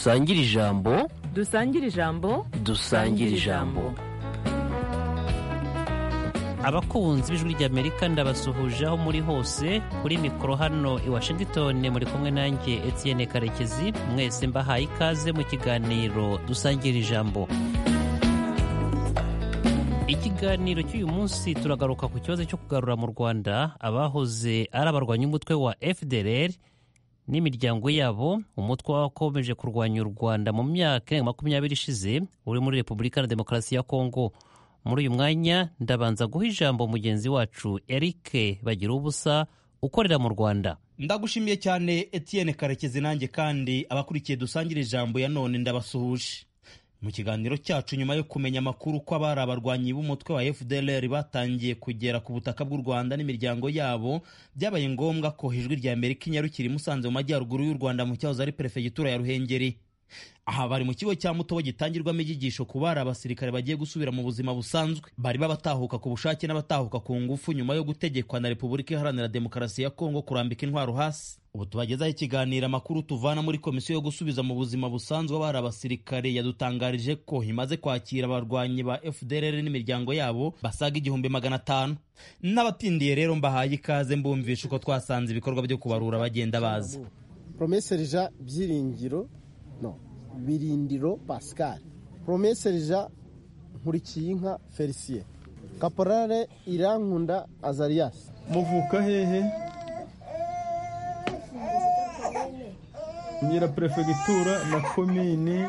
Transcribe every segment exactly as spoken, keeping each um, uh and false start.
dusangire ijambo dusangire ijambo dusangire ijambo. Abakunzi b'ijwi ry'Amerika ndabasuhuje aho muri hose. Kuri mikoro hano i Washington muri kumwe nanjye Etienne Karekezi. Mwese mbahaye ikaze mu kiganiro dusangira ijambo. Ikiganiro cy'uyu munsi turagaruka ku kibazo cyo kugarura mu Rwanda abahoze ari abarwanya umutwe wa F D L R n'imiryango yabo. Umutwe wakomeje kurwanya u Rwanda mu myaka makumyabiri ishize uri muri Repubulika ya Demokarasi ya Kongo. Muri uyu mwanya ndabanza guha ijambo mugenzi wacu Eric Bagirubusa ukorera mu Rwanda. Ndagushimiye cyane Etienne Karekezi, nanjye kandi abakurikiye dusangira ijambo ya none ndabasuhuje. Mu kiganiro cyacu nyuma yo kumenya amakuru ko abari abarwanyi b'umutwe wa F D L R batangiye kugera ku butaka bw'u Rwanda n'imiryango yabo, byabaye ngombwa ko ijwi ry'Amerika inyarukira i Musanze mu majyaruguru y'u Rwanda mu cyahoze ari perefegitura ya Ruhengeri. Aha bari mu kigo cya Mutobo gitangirwamo inyigisho ku bari abasirikare bagiye gusubira mu buzima busanzwe. Bari babatahuka ku bushake n'abatahuka ku ngufu nyuma yo gutegekwa na Repubulika Iharanira Demokarasi ya Kongo kurambika intwaro hasi. Ubu tubagezaho ikiganiro amakuru tuvana muri komisiyo yo gusubiza mu buzima busanzwe abari abasirikare yadutangarije ko imaze kwakira abarwanyi ba F D L R n'imiryango yabo basaga igihumbi magana atanu. N'abatindiye rero mbahaye ikaze mbumvisha uko twasanze ibikorwa byo kubarura bagenda baza. Promeserija Byiringiro no Birindiro Pascal, Promeserija Nkurikiyinka Felicien, Caporale Irankunda Azarias. Muvuka hehe? Nyira prefegitura na komini.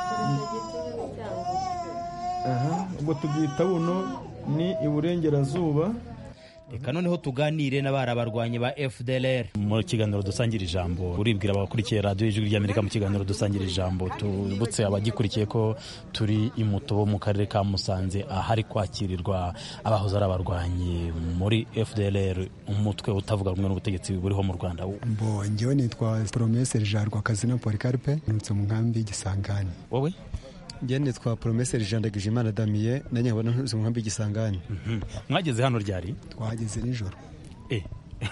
Aha, ubwo tubyita buno ni iburengerazuba. Reka noneho tuganire n'abari abarwanyi ba F D L R. Mu kiganiro dusangira ijambo uribwira abakurikiye radio y'ijwi ry'Amerika mu kiganiro dusangira ijambo tubutse abagikurikiye ko turi i Mutobo mu karere ka Musanze ahari kwakirirwa abahoze ari abarwanyi muri F D L R, umutwe utavuga rumwe n'ubutegetsi buriho mu Rwanda. Mbo njyewe nitwa Promeserija Rwakazina Policarpe, nutse mu nkambi Gisangani. Wowe? Njye nitwa Promeserija Ndagijimana Damien, nanjye nkabona ntuze mu nkambi Gisangani. Mwageze hano ryari? Twahageze nijoro. Eh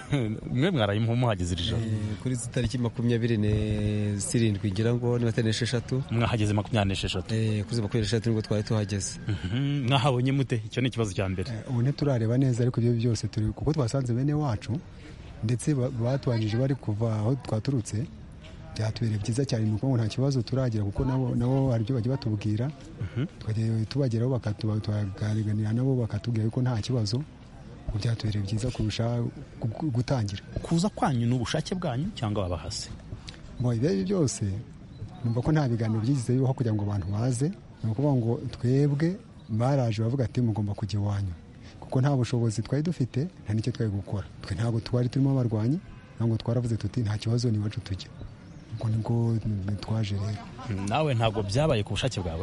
mwe mwaraye muhageze ijoro? Kuri tariki makumyabiri n'irindwi ngira ngo ni batane esheshatu. Mwahageze makumyabiri n'esheshatu? Eh kuri makumyabiri n'esheshatu nibwo twari tuhageze. Mwahabonye mute? Icyo ni ikibazo cya mbere. Ubu ntiturareba neza, ariko ibyo byose turi kuko twasanze bene wacu ndetse batwanjije bari kuva aho twaturutse. Byatubereye byiza cyane, nuko nta kibazo turagira kuko nabo nabo aribyo bagiye batubwira. Twagiye tubageraho bakatuganira nabo bakatubwira ko nta kibazo. Byatubereye byiza kurusha gutangira. Kuza kwanyu n'ubushake bwanyu cyangwa babahase? Bo ibyo byose numva ko nta biganiro byigize bibaho kugira ngo abantu baze. Nuko ngo twebwe baraje bavuga ati mugomba kujya iwanyu, kuko nta bushobozi twari dufite, nta nicyo twari gukora. Twe ntabwo twari turimo abarwanyi, ntabwo twaravuze tuti nta kibazo ni wacu tujya. Ngo nibwo twaje rero. Nawe ntabwo byabaye ku bushake bwawe?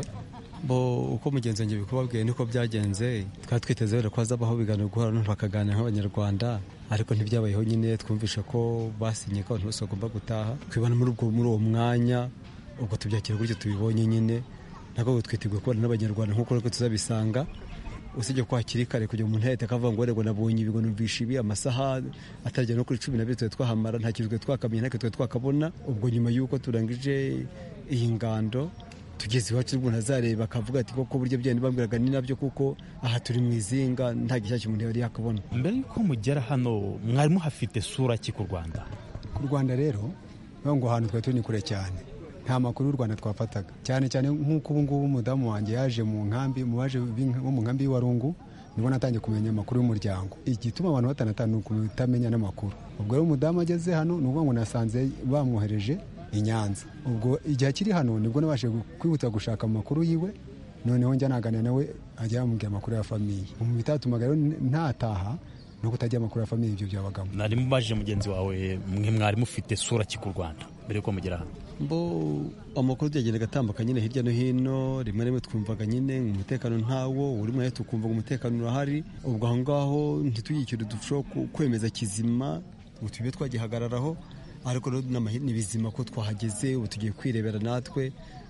Bo uko mugenzi wanjye bikubabwiye niko byagenze. Twari twiteze rero ko hazabaho ibiganiro guhora n'abantu bakaganira nk'abanyarwanda, ariko ntibyabayeho. Nyine twumvisha ko basinye ko abantu bose bagomba gutaha. Twibana muri ubwo muri uwo mwanya, ubwo tubyakira gutyo tubibonye nyine. Ntabwo twiteguye kubana n'abanyarwanda nk'uko rero tuzabisanga. Usibye ko hakiri kare kugira umuntu yahita akavuga ngo rego nabonye ibigo numvisha ibi amasaha ataragera no kuri cumi na bitatu twahamara, nta kintu twakamenya, nta kintu twakabona. Ubwo nyuma y'uko turangije iyi ngando tugeze iwacu umuntu azareba akavuga ati koko buryo byane bambwiraga ni nabyo, kuko aha turi mu izinga nta gishyashya umuntu yari yakabona. Mbere yuko mugera hano mwari muhafite sura ki ku Rwanda? Ku Rwanda rero ngo ahantu twari turi ni kure cyane, nta makuru y'u Rwanda twafataga cyane cyane nk'uko ubu ngubu umudamu wanjye yaje mu nkambi, mu baje bo mu nkambi y'Iwarungu, nibwo natangiye kumenya amakuru y'umuryango. Igituma abantu batanatanu kutamenya n'amakuru. Ubwo rero umudamu ageze hano ni ukuvuga ngo nasanze bamwohereje i Nyanza. Ubwo igihe akiri hano nibwo nabashe kwihuta gushaka amakuru yiwe, noneho njya naganira nawe ajya yamubwira amakuru ya famiye. Mu bitatumaga rero ntataha no kutajya amakuru ya famiye, ibyo byabagamo. Nari mubajije mugenzi wawe mwe mwari mufite sura ki ku Rwanda mbere yuko mugera hano? Mbo amakuru byagendaga atambuka nyine hirya no hino, rimwe rimwe twumvaga nyine umutekano ntawo, uri mwe tukumva umutekano urahari. Ubwo aho ngaho ntitugikire dufasho kwemeza kizima ngo tube twagihagararaho, ariko n'ibizima ko twahageze. Ubu tugiye kwirebera natwe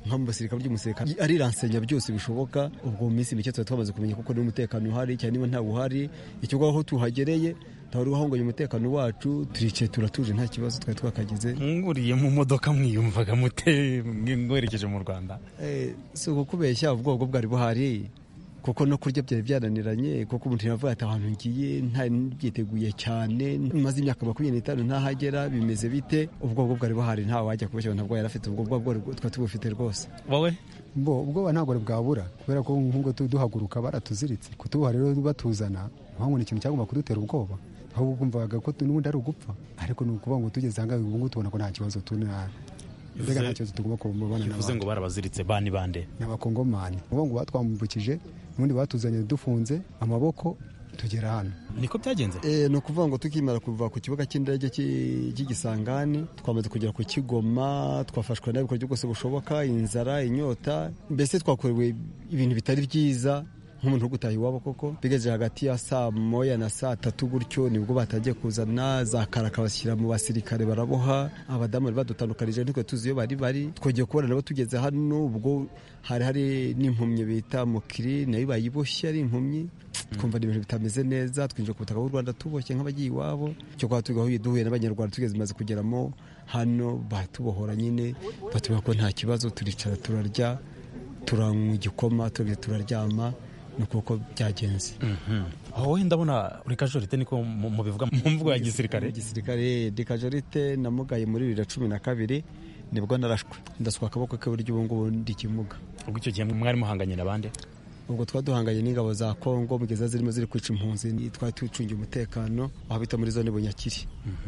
nka mu basirikare by'umusirikare ariransenya byose bishoboka. Ubwo mu minsi mike tuba twamaze kumenya kuko n'umutekano uhari cyane niba nta uhari icyo aho tuhagereye twari wahonganye umutekano wacu turicaye turatuje nta kibazo twari twakagize. Nguriye mu modoka mwiyumvaga mute mwerekeje mu Rwanda? Eh so kukubeshya ubwo bwo bwari buhari kuko no kurya byari byananiranye kuko umuntu yavuye ati ahantu ngiye nta byiteguye cyane maze imyaka makumyabiri n'itanu ntahagera bimeze bite. Ubwo bwo bwari buhari nta wajya kubeshya ntabwo yari afite ubwo bwo twa tubufite rwose. Wowe Mbo ubwo ntabwo bwabura kubera ko nk'ubwo duhaguruka baratuziritse kutuha rero batuzana ntabwo ni ikintu cyagomba kudutera ubwoba ahubwo kumvaga ko n'ubundi ari ugupfa ariko ni ukuvuga ngo tugeze aha ngaha ubu ngubu tubona ko nta kibazo tuna mbega nta kibazo tugomba kubona. Bivuze ngo barabaziritse bani bande n'abakongomani ubu ngo batwambukije ubundi batuzanye dufunze amaboko tugera hano. Niko byagenze? Eh no kuvuga ngo tukimara kuva ku kibuga cy'indege cy'igisangani twamaze kugera ku Kigoma twafashwe n'abikorwa byose bushoboka inzara inyota mbese twakorewe ibintu bitari byiza nk'umuntu gutaha iwabo koko bigeje hagati ya saa moya na saa tatu gutyo nibwo batagiye kuzana za karaka bashyira mu basirikare baraboha abadamu badutandukanije niko tuzi iyo bari bari twogeye kubona nabo tugeze hano ubwo hari hari n'impumyi bita mukiri nayo bayiboshye ari impumyi twumva ibintu bitameze neza twinjira ku butaka bw'u Rwanda tuboshye nk'abagiye iwabo cyo kwa tugahuye duhuye n'abanyarwanda tugeze maze kugeramo hano batubohora nyine batubwira ko nta kibazo turicara turarya turanywa igikoma turaryama nuko byagenze. Aho wenda ndabona uri kajorite niko mu bivuga mu mvugo ya gisirikare. Gisirikare de kajorite namugaye muri bibiri na cumi na kabiri nibwo narashwe ndaswa akaboko ke buryo ubungubu ndi kimuga. Ubwo icyo gihe mwari muhanganye nabande? Ubwo twaduhanganye n'ingabo za Kongo mugeza zirimo ziri kwica impunzi twari tucungiye umutekano aho bita muri zone Bunyakiri.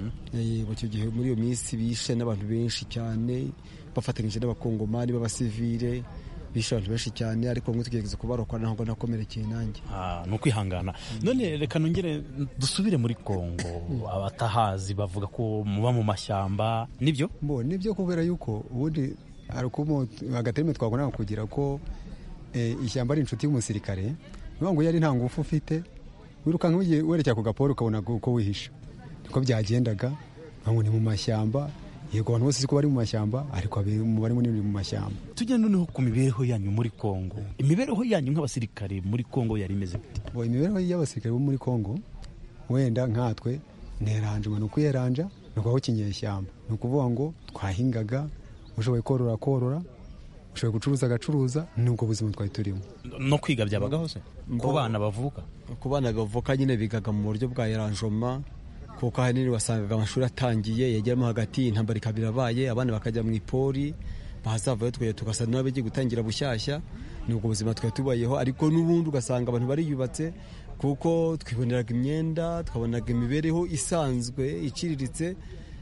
Eh icyo gihe muri iyo minsi bishe n'abantu benshi cyane bafatanyije n'abakongomani b'abasivile bishe abantu benshi cyane ariko mwe tugeze kubarokwa naho nakomerekeye nanjye. Ah no kwihangana. None reka nongere dusubire muri Kongo abatahazi bavuga ko muba mu mashyamba nibyo? Mbo nibyo kubera yuko ubundi arukumo agaterime twagona kugira ko ishyamba ari inshuti y'umusirikare niyo ngo yari nta ngufu ufite wiruka nk'ugiye werekera ku gaporo ukabona uko wihisha niko byagendaga ntabwo ni mu mashyamba yego abantu bose ko bari mu mashyamba ariko bari munini mu mashyamba. Tujya noneho ku mibereho yanyu muri Kongo. Imibereho yanyu nk'abasirikare muri Kongo yari imeze bite? Bo imibereho y'abasirikare bo muri Kongo wenda nkatwe neranje ngo nukuyeranja nuko kinyeshyamba nukuvuga ngo twahingaga ushoboye korora korora ushoboye gucuruza agacuruza nubwo buzima twari turimo. No kwiga byabagaho se ku bana bavuka ku bana bavuka nyine bigaga mu buryo bwa eranjoma kuko ahanini wasangaga amashuri atangiye yageramo hagati intambara ikabira abaye abana bakajya mu ipori bahazavayo twe tugasa n'abagiye gutangira bushyashya nubwo buzima twari tubayeho ariko n'ubundi ugasanga abantu bariyubatse kuko twiboneraga imyenda twabonaga imibereho isanzwe iciriritse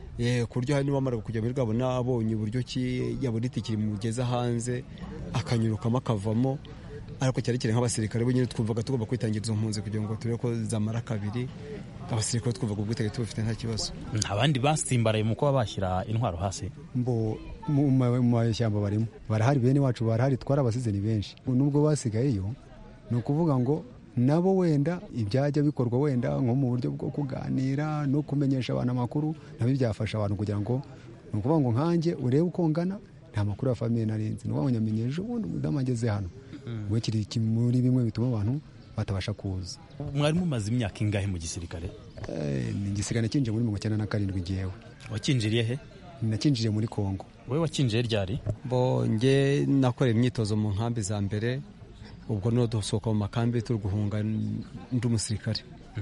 ku buryo hari n'uwamara kujya muri rwabo n'abonye uburyo ki yabona itikiri mugeza hanze akanyurukamo akavamo ariko cyari kire nk'abasirikare bo nyine twumvaga tugomba kwitangira izo mpunzi kugira ngo turebe ko zamara kabiri abasirikare twumvaga ubwitage tubafite nta kibazo. Abandi basimbaraye mu kuba bashyira intwaro hasi? Mbo mu mashyamba barimo barahari bene wacu barahari twarabasize ni benshi nubwo basigayeyo ni ukuvuga ngo nabo wenda ibyajya bikorwa wenda nko mu buryo bwo kuganira no kumenyesha abantu amakuru nabyo byafasha abantu kugira ngo ni ukuvuga ngo nkanjye urebe uko ngana nta makuru ya famiye narinzi ni wabonyamenyeje ubundi umudamu ageze hano we kiri muri bimwe bituma abantu batabasha kuza. Mwari mumaze imyaka ingahe mu gisirikare? Eh ni igisirikare kinje muri mirongo icyenda na karindwi giyewe. Wakinjiriye he? Nakinjiriye muri Kongo. Wewe wakinjiye ryari? Bo nge nakoreye imyitozo mu nkambi za mbere ubwo no dusohoka mu makambi turi guhunga ndi umusirikare.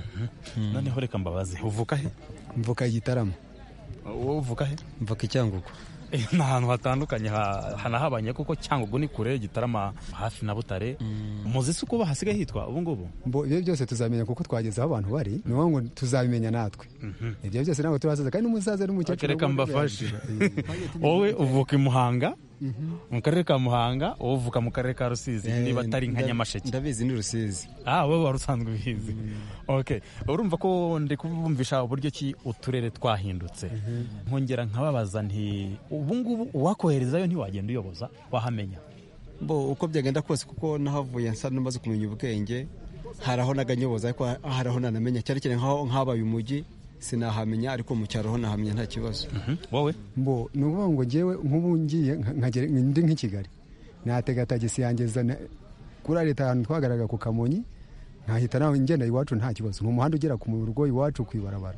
Noneho reka mbabaze uvuka he? Mvuka Gitarama. Wowe uvuka he? Mvuka Cyangugu. Ni ahantu hatandukanye hanahabanye kuko Cyangugu ni kure Gitarama hafi na Butare. Muzi se uko bahasigaye hitwa ubu ngubu? Mbo ibyo byose tuzamenya kuko twageze aho abantu bari ni ngo tuzabimenya natwe. Ibyo byose ntabwo turasaza kandi n'umusaza n'umukecuru. Reka mbafashe. Wowe uvuka i Muhanga mu karere ka Muhanga wowe uvuka mu karere ka Rusizi niba atari nka Nyamasheke? Ndabizi ni Rusizi. Ah wowe wari usanzwe ubizi. Okay urumva ko ndi kubumvisha uburyo ki uturere twahindutse. Nkongera nkababaza nti ubu ngubu uwakoherezayo ntiwagenda uyoboza wahamenya? Bo uko byagenda kose kuko nahavuye nsa n'amaze kumenya ubwenge haraho naganyoboza ariko haraho nanamenya cyari cyane nkaho nkabaye umujyi sinahamenya ariko mu cyaro ho nahamenya nta kibazo. Wowe? Mbo nuvuga ngo jewe nk'ubu ngiye nkagere ndi nk'Ikigali natega tagisi yangeza kuri leta ahantu twagaraga ku Kamonyi nkahita nawe ngenda iwacu nta kibazo mu muhanda ugera ku rugo iwacu kwibarabara.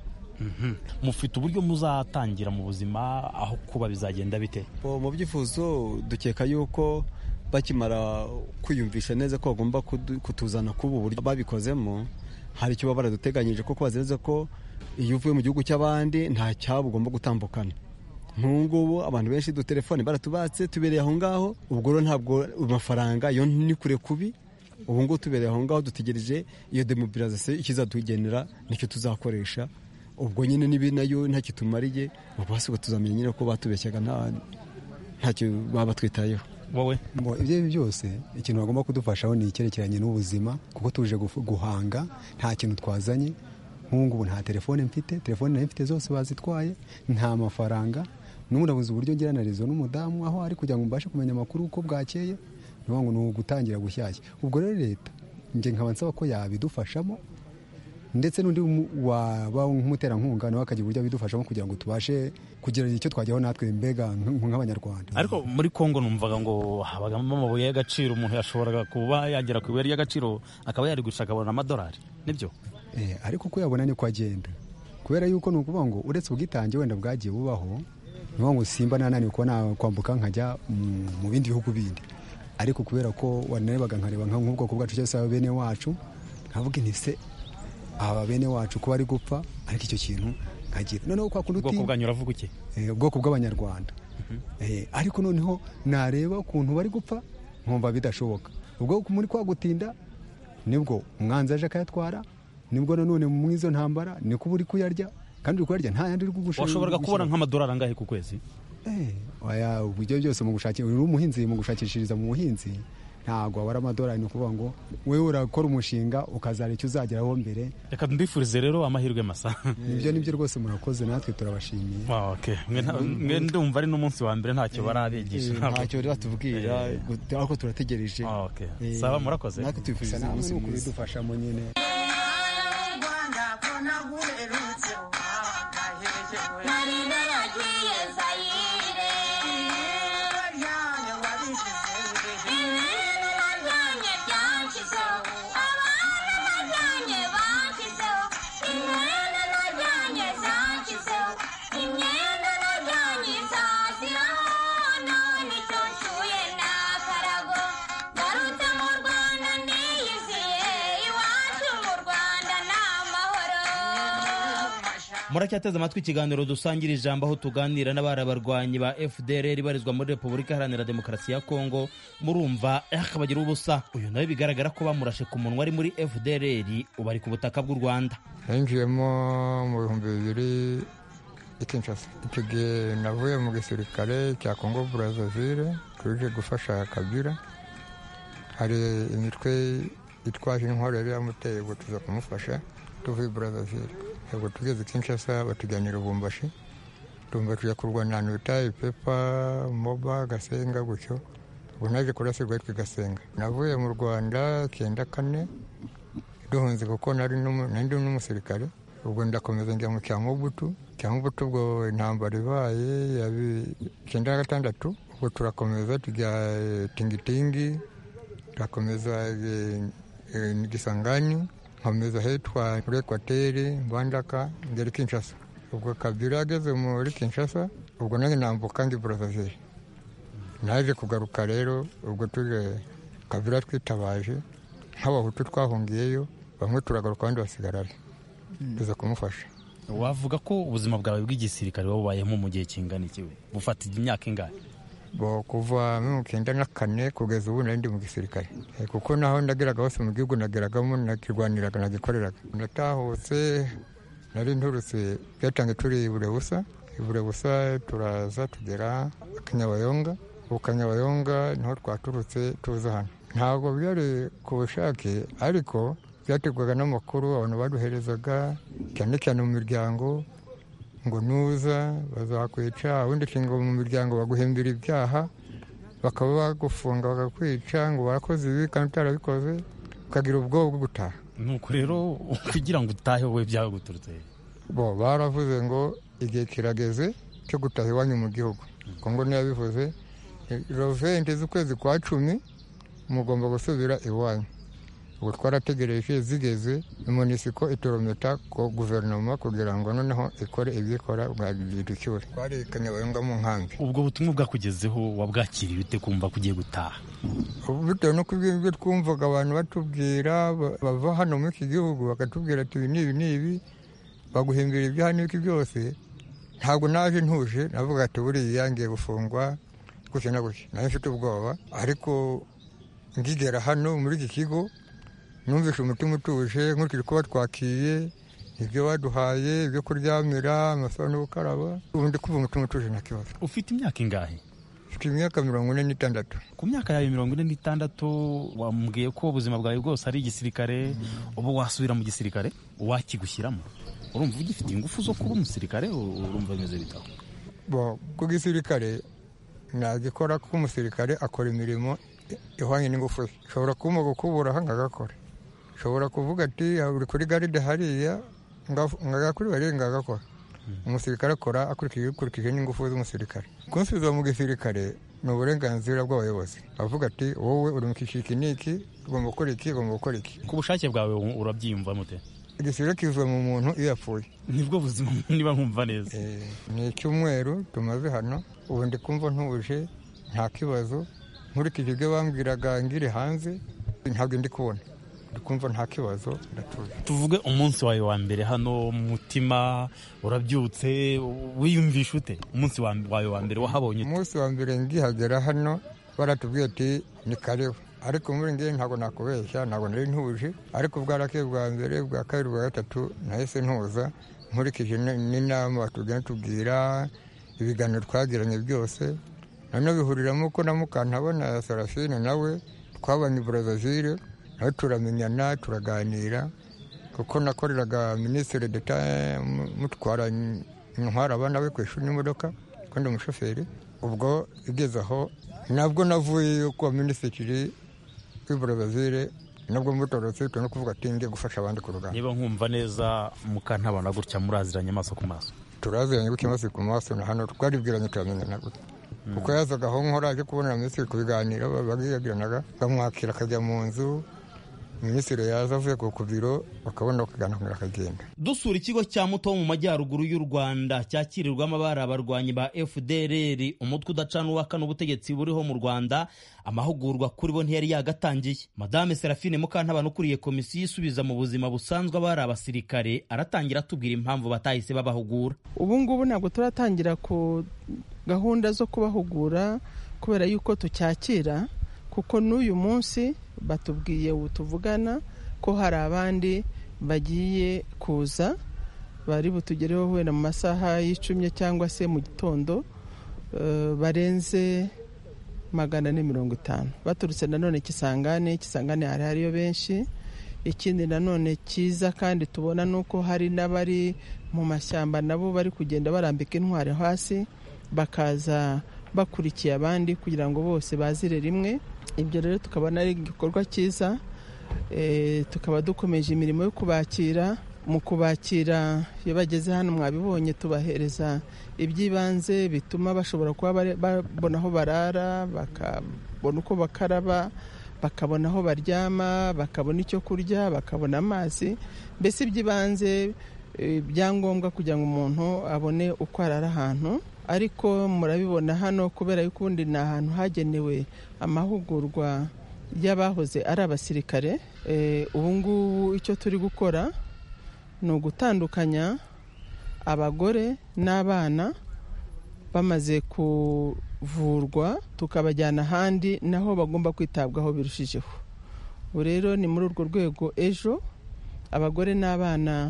Mufite uburyo muzatangira mu buzima aho kuba bizagenda bite? Mu byifuzo dukeka yuko bakimara kwiyumvisha neza ko bagomba kutuzana kubu buryo babikozemo hari icyo baraduteganyije kuko bazeze ko iyo uvuye mu gihugu cy'abandi nta cyabo ugomba gutambukana. Nk'ubu abantu benshi du telefone baratubatse tubereye aho ngaho, ubwo rero ntabwo amafaranga yo ni kure kubi. Ubu ngo tubereye aho ngaho dutegereje iyo demobilisation ikizadugenera nicyo tuzakoresha. Ubwo nyine nibi nayo nta kitumariye basuba tuzamenya nyine ko batubeshyaga nta ntacyo baba twitayeho. Wowe ngo ibyo byose ikintu bagomba kudufashaho ni icyerekeranye n'ubuzima kuko tuje guhanga nta kintu twazanye. Nk'ubu nta telefone mfite, telefone nayo mfite zose bazitwaye, nta mafaranga. N'ubu ndabuze uburyo ngira na rezo n'umudamu aho ari kugira ngo mbashe kumenya amakuru uko bwakeye, niyo ngo ni ugutangira gushyashya. Ubwo rero leta nge nkaba nsaba ko yabidufashamo ndetse n'undi waba nk'umuterankunga nawe akagira uburyo abidufashamo kugira ngo tubashe kugira icyo twajyaho natwe mbega nk'abanyarwanda. Ariko muri Kongo numvaga ngo habagamo amabuye y'agaciro, umuntu yashoboraga kuba yagera ku ibuye ry'agaciro akaba yari gushaka abona amadolari, nibyo? Eh, ariko ko yabona ni ko agenda kubera yuko ni ukuvuga ngo uretse ubwitange wenda bwagiye bubaho, niyo ngo simba nananiwe ko nakwambuka nkajya mu bindi bihugu bindi, ariko kubera ko wanarebaga nkareba nk'ubwoko bwacu cyose bene wacu nkavuga nti se aba bene wacu ko bari gupfa ariko icyo kintu nkagira noneho kwa kundi ubwoko bwanyu uravuga iki? Eh, ubwoko bw'abanyarwanda. Eh, ariko noneho nareba ukuntu bari gupfa nkumva bidashoboka. Ubwo muri kwa gutinda nibwo umwanzi aje akayatwara, nibwo nanone mu izo ntambara ni kuba uri kuyarya kandi uri kuyarya nta yandi uri kugushaka. Washoboraga kubona nk'amadolari angahe ku kwezi? Eh, oya uburyo byose mu gushakira uri umuhinzi mu gushakishiriza mu buhinzi ntago wabara amadolari, ni ukuvuga ngo wewe urakora umushinga ukazara icyo uzageraho mbere. Reka mbifurize rero amahirwe masa. Nibyo nibyo rwose murakoze, natwe turabashimiye. Ah, okay. Mwe ndumva ari n'umunsi wa mbere ntacyo barabigisha. Ntacyo batubwira ariko turategereje. Ah, okay. Saba murakoze. Natwe twifuriza umunsi mwiza dufashamo nyine. Muracyateze amatwi ikiganiro dusangira ijambo aho tuganira n'abari abarwanyi ba F D L R barizwa muri Repubulika Iharanira Demokarasi ya Kongo. Murumva akabagira ubusa uyu nawe bigaragara ko bamurashe ku munwa ari muri F D L R ubari ku butaka bw'u Rwanda. Ninjiyemo mu bihumbi bibiri i Kinshasa. Icyo gihe navuye mu gisirikare cya Congo Brazzaville tuje gufasha Kabila. Hari imitwe itwaje inkorere yamuteye ngo tuza kumufasha tuvuye Brazzaville. Ubwo tugeze Kinshasa batujyanira Lubumbashi, tumva tujya kurwana na Utayi Pepa Moba Gasenga gutyo. Ubu naje kurasirwa twi Gasenga. Navuye mu Rwanda kenda kane duhunze kuko nari nandi n'umusirikare. Ubwo ndakomeza njya mu Cyamubutu. Cyamubutu ubwo intambara ibaye ya kenda gatandatu. Ubwo turakomeza tujya Tingitingi, turakomeza Gisangani, nkomeza hetwa muri Ekwateri, Mbandaka, ngera Kinshasa. Ubwo Kabila ageze muri Kinshasa, ubwo nange nambuka ngi Brazzaville. Naje kugaruka rero, ubwo tuje Kabila twitabaje, nk'abahutu twahungiyeyo, bamwe turagaruka abandi basigarayo. Tuza kumufasha. Wavuga ko ubuzima bwawe bw'igisirikare wabayemo mu gihe kingana iki? Bufata imyaka ingahe? Bo kuva mu kenda na kane kugeza ubu nari ndi mu gisirikare. Kuko naho ndageraga hose mu gihugu nageragamo nakirwaniraga nagikoreraga. Natahutse nari nturutse byatange turi Burebusa. Burebusa turaza tugera Kanyabayonga. Ku Kanyabayonga niho twaturutse tuza hano. Ntabwo byari ku bushake ariko byategwaga n'amakuru abantu baduherezaga cyane cyane mu miryango ngo nuza bazakwica, ubundi kingo mu miryango baguhembira ibyaha bakaba bagufunga bagakwica ngo warakoze ibi kandi utarabikoze ukagira ubwoba bwo gutaha. Nuko rero kugira ngo utahe wowe byaguturutse? Bo baravuze ngo igihe kirageze cyo gutaha iwanyu mu gihugu. Kongo niyo yabivuze roventi z'ukwezi kwa cumi mugomba gusubira iwanyu. Ubu twarategereje zigeze munisiko iturometa ko guverinoma kugira ngo noneho ikore ibyikora bwaducyure. Twarekanye abayonga mu nkambi. Ubwo butumwa bwakugezeho wabwakiriye ute kumva kugiye gutaha? Bitewe no kubyo twumvaga abantu batubwira bava hano mu iki gihugu bakatubwira ati ibi n'ibi n'ibi baguhimbira ibyo hano iki byose, ntabwo naje ntuje navuga ati buriya ngiye gufungwa gutya na gutya. Nayo mfite ubwoba, ariko ngigera hano muri iki kigo numvise umutima utuje, nkurikije kuba twakiye ibyo baduhaye, ibyo kuryamira, amasabune yo gukaraba, ubundi kuva umutima utuje nta kibazo. Ufite imyaka ingahe? Mfite imyaka mirongo ine n'itandatu. Ku myaka yawe mirongo ine n'itandatu wambwiye ko ubuzima bwawe bwose ari igisirikare, ubu wasubira mu gisirikare wakigushyiramo? Urumva ugifite ingufu zo kuba umusirikare? Urumva bimeze bitaho? Bo ku gisirikare nagikora kuko umusirikare akora imirimo ihwanye n'ingufu. Ushobora kuma gukubura aha ngagakora, ushobora kuvuga ati uri kuri garide hariya ngagakuri barenga ngagakora. Umusirikare akora akurikije n'ingufu z'umusirikare. Kunsubiza mu gisirikare ni uburenganzira bw'abayobozi, bavuga ati wowe uri mu kiciki n'iki, ugomba gukora iki, ugomba gukora iki. Ku bushake bwawe urabyiyumva mute? Igisirikare kivuye mu muntu iyo yapfuye. Nibwo buzima niba nkumva neza. Ni icyumweru tumaze hano, ubu ndi kumva ntuje nta kibazo. Nkurikije ibyo bambwiraga ngiri hanze ntabwo ndi kubona, ndikumva nta kibazo, ndatuje. Tuvuge umunsi wawe wa mbere hano, mutima urabyutse, wiyumvisha ute umunsi wawe wa mbere wahabonye? Umunsi wa mbere ngihagera hano baratubwiye ati ni karibu, ariko muri ngiye ntabwo nakubeshya, ntabwo nari ntuje, ariko bwarakeye bwa mbere, bwa kabiri, bwa gatatu nahise ntuza, nkurikije n'inama batugenda tubwira, ibiganiro twagiranye byose. None bihuriramo ko na Mukantabona ya Serafine nawe twabanye Brazzaville, nawe turamenyana turaganira, kuko nakoreraga Ministre d'Etat mutwara ntwara abana be ku ishuri n'imodoka, kandi umushoferi. Ubwo igeze aho nabwo navuye kwa Minisitiri w'i Brazzaville, nabwo mutorotse no kuvuga ati ngiye gufasha abandi ku rugamba. Niba nkumva neza Mukantabona gutya muraziranye amaso ku maso? Turaziranye gutya amaso ku maso, na hano twaribwiranye turamenyana gutya. Kuko yazaga aho nkora aje kubonera Minisitiri ku biganiro, bagiranaga bamwakira akajya mu nzu, Minisitiri yaza avuye ku biro bakabona kuganira akagenda. Dusura ikigo cya Muto mu majyaruguru y'u Rwanda cyakirirwamo abari abarwanyi ba F D L R, umutwe udacana uwakana ubutegetsi buriho mu Rwanda. Amahugurwa kuri bo ntiyari yagatangiye. Madame Serafine Mukantabana ukuriye komisiyo isubiza mu buzima busanzwe abari abasirikare aratangira atubwira impamvu batahise babahugura. Ubu ngubu ntabwo turatangira ku gahunda zo kubahugura kubera yuko tucyakira, kuko n'uyu munsi batubwiye ubu tuvugana ko hari abandi bagiye kuza bari butugereho wenda mu masaha y'icumye cyangwa se mu gitondo, uh, barenze magana ane mirongo itanu baturutse nanone Kisangane. Kisangane hari hariyo benshi. Ikindi nanone cyiza kandi tubona nuko hari n'abari mu mashyamba nabo bari kugenda barambika intwari hasi bakaza bakurikiye abandi kugira ngo bose bazire rimwe. Ibyo rero tukabona ari igikorwa cyiza. E, tukaba dukomeje imirimo yo kubakira. Mu kubakira iyo bageze hano mwabibonye tubahereza iby'ibanze bituma bashobora kuba babona aho barara, bakabona uko bakaraba, bakabona aho baryama, bakabona icyo kurya, bakabona amazi, mbese iby'ibanze byangombwa kugira ngo umuntu abone uko arara ahantu. Ariko murabibona hano kubera yuko ubundi ni ahantu hagenewe amahugurwa y'abahoze ari abasirikare. E, ubu ngubu icyo turi gukora ni ugutandukanya abagore n'abana bamaze kuvurwa tukabajyana ahandi naho bagomba kwitabwaho birushijeho. Ubu rero ni muri urwo rwego ejo abagore n'abana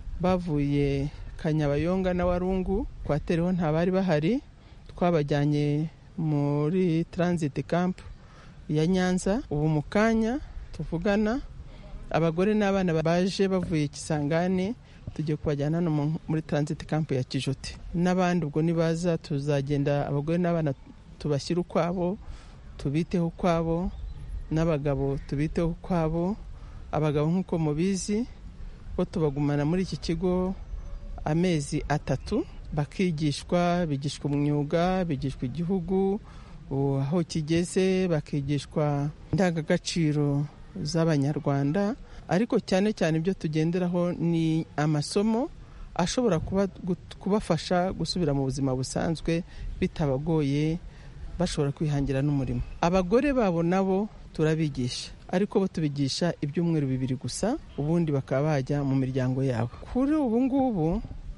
bavuye Kanyabayonga na Warungu kwa Tereho ntabari bahari, twabajyanye muri transit camp ya Nyanza. Ubu mu kanya tuvugana abagore n'abana baje bavuye Kisangane tugiye kubajyana no muri transit camp ya Kijote. N'abandi ubwo nibaza tuzagenda abagore n'abana tubashyira ukwabo, tubiteho ukwabo, n'abagabo tubiteho ukwabo. Abagabo nk'uko mubizi bo tubagumana muri iki kigo amezi atatu bakigishwa, bigishwa umwuga, bigishwa igihugu, aho kigeze bakigishwa indangagaciro z'abanyarwanda, ariko cyane cyane ibyo tugenderaho ni amasomo ashobora kuba, kubafasha gusubira mu buzima busanzwe bitabagoye, bashobora kwihangira n'umurimo. Abagore babo nabo turabigisha, ariko bo tubigisha ibyumweru bibiri gusa, ubundi bakaba bajya mu miryango yabo. Kuri ubu ngubu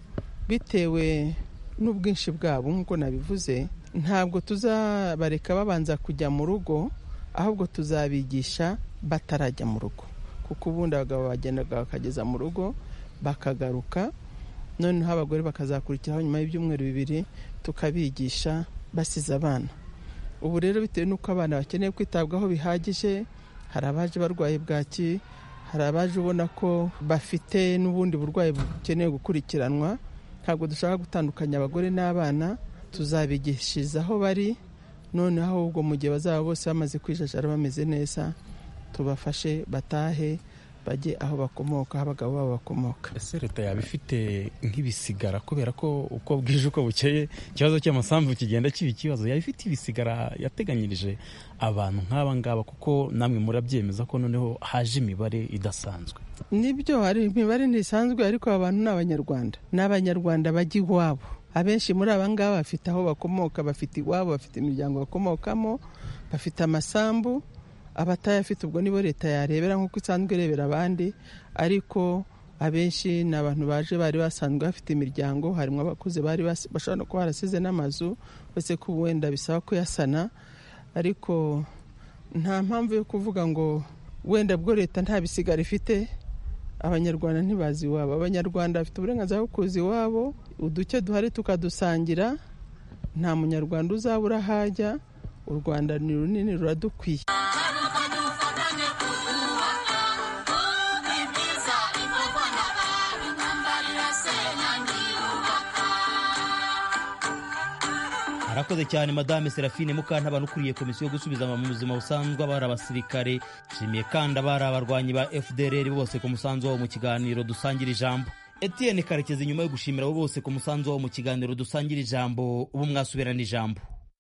bitewe n'ubwinshi bwabo nk'uko nabivuze, ntabwo tuzabareka babanza kujya mu rugo, ahubwo tuzabigisha batarajya mu rugo, kuko ubundi abagabo bagendaga bakageza mu rugo bakagaruka, noneho abagore bakazakurikiraho nyuma y'ibyumweru bibiri tukabigisha basize abana. Ubu rero bitewe n'uko abana bakeneye kwitabwaho bihagije, hari abaje barwaye bwaki, hari abaje ubona ko bafite n'ubundi burwayi bukeneye gukurikiranwa, ntabwo dushaka gutandukanya abagore n'abana, tuzabigishiriza aho bari, noneho ahubwo mu gihe bazaba bose bamaze kwijajara bameze neza, tubafashe batahe bajye aho bakomoka, aho abagabo babo bakomoka. Ese leta yaba ifite nk'ibisigara, kubera ko uko bwije uko bukeye ikibazo cy'amasambu kigenda kiba ikibazo, yaba ifite ibisigara yateganyirije abantu nk'aba ngaba, kuko namwe murabyemeza ko noneho haje imibare idasanzwe? Nibyo, hari imibare ntisanzwe, ariko abantu ni abanyarwanda, n'abanyarwanda bajya iwabo. Abenshi muri aba ngaba bafite aho bakomoka, bafite iwabo, bafite imiryango bakomokamo, bafite amasambu. Abatayafite ubwo nibo leta yarebera nk'uko isanzwe irebera abandi, ariko abenshi ni abantu baje bari basanzwe bafite imiryango, harimo abakuze bari bashobora no kuba barasize n'amazu, bose ko wenda bisaba kuyasana, ariko nta mpamvu yo kuvuga ngo wenda bwo leta nta bisigara ifite. Abanyarwanda ntibazi iwabo, abanyarwanda bafite uburenganzira bwo kuza iwabo, uduke duhari tukadusangira, nta munyarwanda uzabura hajya, u Rwanda ni runini ruradukwiye. Arakoze cyane Madame Serafine Mukantabana ukuriye komisiyo yo gusubiza mu buzima busanzwe abari abasirikare. Nshimiye kandi abari abarwanyi ba F D L R bose ku musanzu wabo mu kiganiro dusangira ijambo. Etienne Karekezi, nyuma yo gushimira abo bose ku musanzu wabo mu kiganiro dusangira ijambo, ubu mwasubirana ijambo.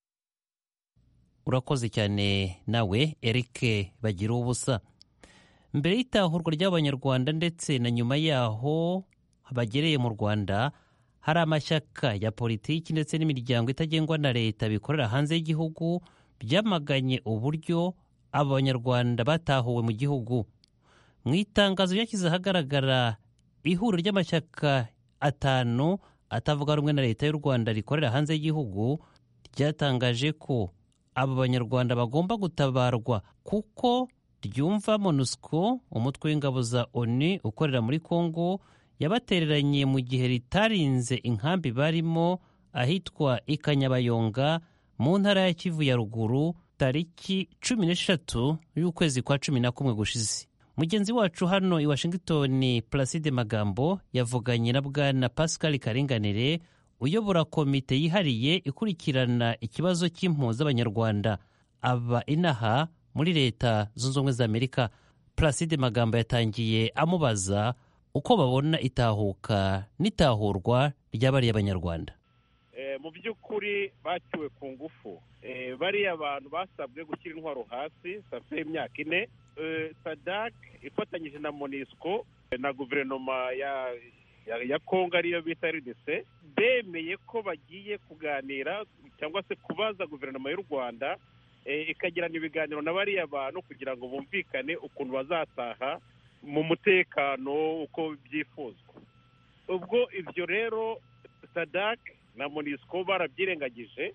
Urakoze cyane nawe Eric Bagira ubusa. Mbere y'itahurwa ry'abanyarwanda ndetse na nyuma yaho bagereye mu Rwanda, hari amashyaka ya politiki ndetse n'imiryango itagengwa na leta bikorera hanze y'igihugu byamaganye uburyo abanyarwanda batahuwe mu gihugu. Mu itangazo ryashyize ahagaragara ihuriro ry'amashyaka atanu atavuga rumwe na leta y'u Rwanda rikorera hanze y'igihugu, ryatangaje ko aba banyarwanda bagomba gutabarwa kuko ryumva MONUSCO, umutwe w'ingabo za O N U ukorera muri Kongo, yabatereranye mu gihe ritarinze inkambi barimo ahitwa Ikanyabayonga mu ntara ya Kivu ya ruguru tariki cumi n'eshatu y'ukwezi kwa cumi na kumwe gushize. Mugenzi wacu hano i Washington Placide Magambo yavuganye na bwana Pascal Karinganire uyobora komite yihariye ikurikirana ikibazo cy'impunzi z'abanyarwanda aba inaha muri leta zunze ubumwe za Amerika. Placide Magambo yatangiye amubaza uko babona itahuka n'itahurwa ry'abariya abanyarwanda. E, mu by'ukuri baciwe ku ngufu. E, bariya abantu basabwe gushyira intwaro hasi safe imyaka ine. E, Sadak ifatanyije na MONUSCO na guverinoma ya ya, ya Kongo ariyo bita R D C bemeye ko bagiye kuganira cyangwa se kubaza guverinoma y'u Rwanda e, ikagirana ibiganiro na bariya abantu kugira ngo bumvikane ukuntu bazataha mu mutekano uko byifuzwa. Ubwo ibyo rero Sadak na MONUSCO barabyirengagije,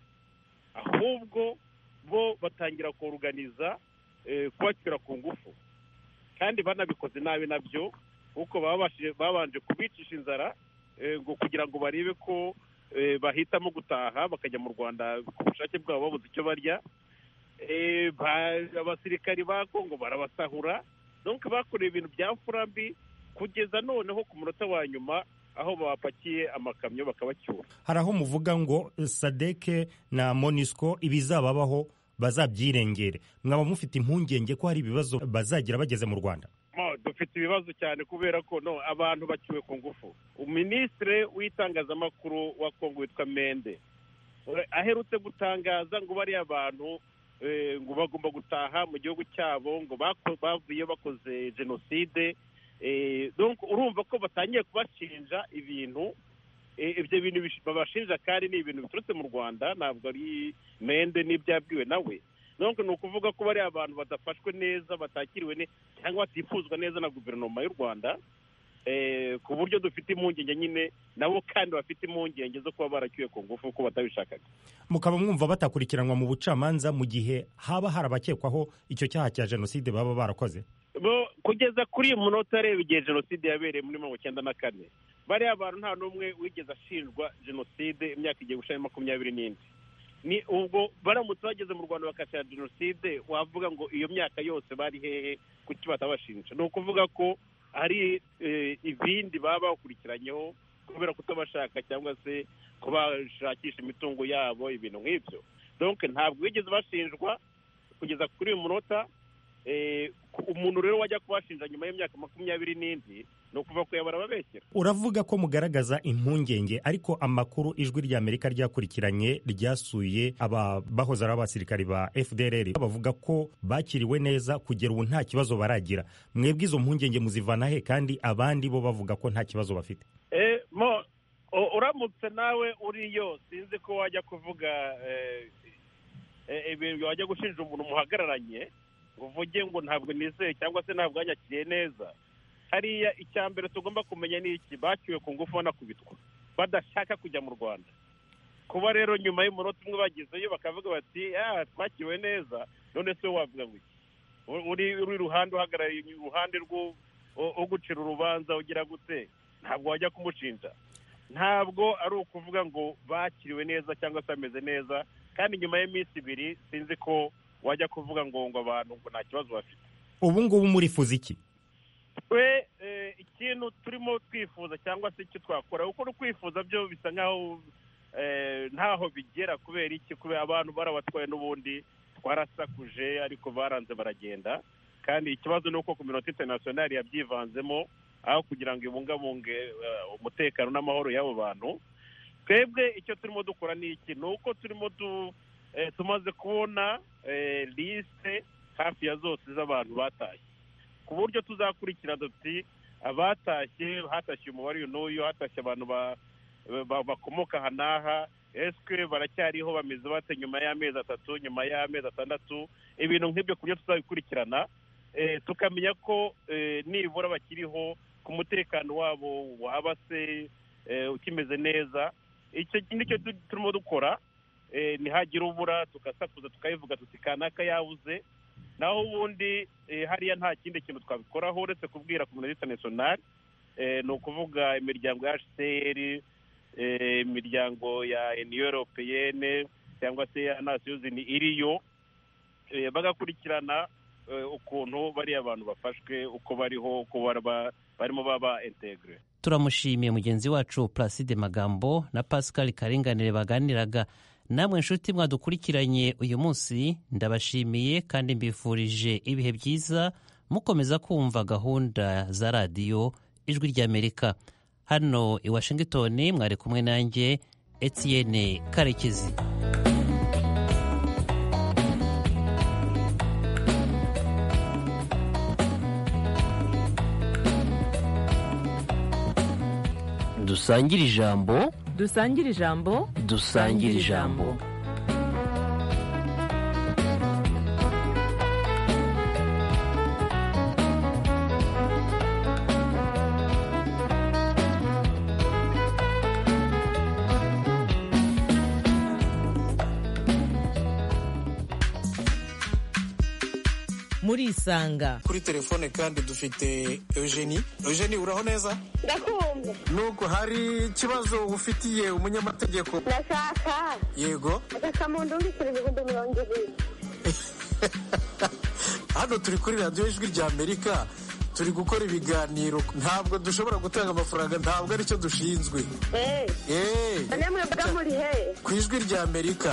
ahubwo bo batangira kuorganiza eh, kwakira ku ngufu, kandi banabikoze nabi nabyo kuko babashije babanje kubicisha inzara eh, ngo kugira ngo barebe ko eh, bahitamo gutaha bakajya mu Rwanda ku bushake bwabo babuze icyo barya. Eh, abasirikari ba Kongo barabasahura, donc bakoreye ibintu bya furambi kugeza noneho ku munota wa nyuma aho bapakiye amakamyo bakabacyura. Hari aho muvuga ngo Sadeke na MONUSCO ibizababaho bazabyirengere, mwaba mufite impungenge ko hari ibibazo bazagira bageze mu Rwanda? Mo dufite ibibazo cyane kubera ko no abantu baciwe ku ngufu. Uministre w'itangazamakuru wa Kongo witwa Mende aherutse gutangaza ngo bariya abantu ngo bagomba gutaha mu gihugu cyabo ngo bavuye bakoze jenoside. Urumva ko batangiye kubashinja ibintu, ibyo bintu babashinja kandi ni ibintu biturutse mu Rwanda, ntabwo ari Mende n'ibyabwiwe nawe. Ni ukuvuga ko bariya abantu badafashwe neza, batakiriwe cyangwa batifuzwa neza na guverinoma y'u Rwanda, ku buryo dufite impungenge nyine nabo kandi bafite impungenge zo kuba baracyuye ku ngufu uko batabishakaga. Mukaba mwumva batakurikiranwa mu bucamanza mu gihe haba harabakekwaho icyo cyaha cya jenoside baba barakoze? Kugeza kuri uyu munota areba igihe jenoside yabereye muri mirongo icyenda na kane, bariya abantu nta n'umwe wigeze ashinjwa jenoside. Imyaka igiye gushira makumyabiri n'indi, ni ubwo baramutse bageze mu Rwanda bakashira jenoside, wavuga ngo iyo myaka yose bari hehe, kuki batabashinja? Ni ukuvuga ko hari ibindi baba bakurikiranyeho kubera kutabashaka cyangwa se kubashakisha imitungo yabo, ibintu nk'ibyo. Donc ntabwo bigeze bashinjwa kugeza kuri uyu munota. Umuntu rero wajya kubashinja nyuma y'imyaka makumyabiri n'indi, ni ukuvuga ko yabara babeshyera. Uravuga ko mugaragaza impungenge, ariko amakuru ijwi ry'Amerika ryakurikiranye ryasuye aba bahoze ari abasirikari ba F D L R bavuga ko bakiriwe neza kugera ubu nta kibazo baragira. Mwebwe izo mpungenge muzivana he kandi abandi bo bavuga ko nta kibazo bafite? Eh mo uramutse nawe uriyo, sinzi ko wajya kuvuga ibintu wajya gushinja umuntu muhagararanye uvuge ngo ntabwo nizeye cyangwa se ntabwo anyakiriye neza. Hariya icya mbere tugomba kumenya ni iki: bacyuye ku ngufu banakubitwa badashaka kujya mu Rwanda. Kuba rero nyuma y'umunota umwe bagezeyo bakavuga bati ah twakiriwe neza, none se wavuga ngo iki? uri uri ruhande uhagarariye uruhande rwo gucira urubanza ugira gute? Ntabwo wajya kumushinja. Ntabwo ari ukuvuga ngo bakiriwe neza cyangwa se ameze neza, kandi nyuma y'iminsi ibiri sinzi ko wajya kuvuga ngo ngo abantu ngo nta kibazo bafite. Ubu ngubu murifuza iki? We ikintu turimo twifuza cyangwa se icyo twakora, uko kwifuza byo bisa nkaho ntaho bigera. Kubera iki? Kubera abantu barabatwaye n'ubundi twarasakuje ariko baranze baragenda, kandi ikibazo ni uko community international yabyivanzemo aho kugira ngo ibungabunge umutekano n'amahoro y'abo bantu. Twebwe icyo turimo dukora ni iki? Ni uko turimo tumaze kubona liste hafi ya zose z'abantu batashye, ku buryo tuzakurikira duti abatashye, hatashye umubare n'uyu, hatashye abantu bakomoka aha n'aha, eswe baracyariho bameze bate nyuma y'amezi atatu, nyuma y'amezi atandatu, ibintu nk'ibyo ku buryo tuzabikurikirana tukamenya ko nibura bakiriho, ku mutekano wabo waba se ukimeze neza. Icyo nicyo turimo dukora. Ntihagira ubura tugasakuza tukayivuga tuti kanaka yabuze, naho ubundi hariya nta kindi kintu twabikoraho uretse kubwira community international, ni ukuvuga imiryango ya H C R, imiryango ya Union Européenne cyangwa se ya Nations Unies iriyo, bagakurikirana ukuntu bariya abantu bafashwe, uko bariho, uko barimo baba integre. Turamushimiye mugenzi wacu Placide Magambo na Pascal Karinganire baganiraga. Namwe nshuti mwadukurikiranye uyu munsi ndabashimiye kandi mbifurije ibihe byiza, mukomeza kumva gahunda za radiyo Ijwi ry'Amerika. Hano i Washington mwari kumwe nanjye Etienne Karekezi. Dusangire ijambo, dusangire ijambo, dusangire ijambo. murisanga. Kuri telefone kandi dufite Eugenie. Eugenie, uraho neza? Ndakumva. Nuko hari ikibazo ufitiye umunyamategeko? Ndashaka. Yego. Akamuntu uri ibihumbi mirongo ibiri. Hano turi kuri radiyo Ijwi ry'Amerika, turi gukora ibiganiro, ntabwo dushobora gutanga amafaranga, ntabwo aricyo dushinzwe. Eh. Eh. Namwe bwa muri he? Ku Ijwi ry'Amerika.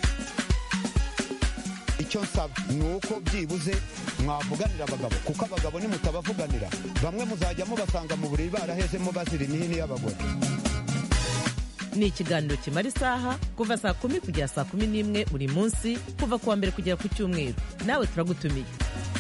Icyo nsaba ni uko byibuze mwavuganira abagabo, kuko abagabo nimutabavuganira bamwe muzajya mubasanga mu buriri barahezemo bazira imihini y'abagore. ni ikiganiro kimara isaha kuva saa kumi kugera saa kumi n'imwe buri munsi kuva ku wa mbere kugera ku cyumweru. Nawe turagutumiye.